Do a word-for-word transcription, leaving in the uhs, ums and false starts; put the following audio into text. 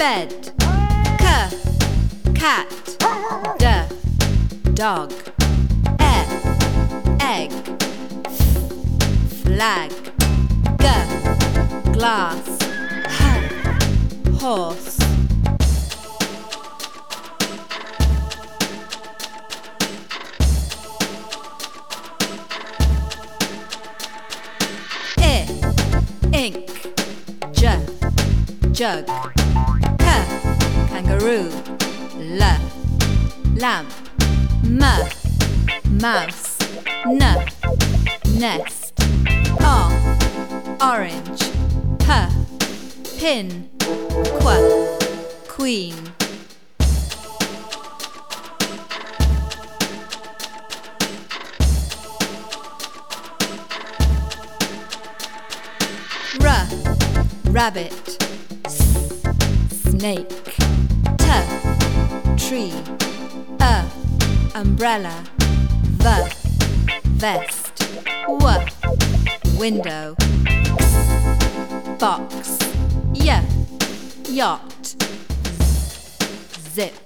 bed. K, cat. D, dog. E, egg. F, flag. G, glass. H, horse. I, ink. J, jug. K, kangaroo. L, lamp. M, mouse. N, nest. R, orange. P, pin. Qu, queen. R, rabbit. S, snake. T, tree. E, umbrella. V, vest. W, window. X, box. Y, yacht. Z, zip.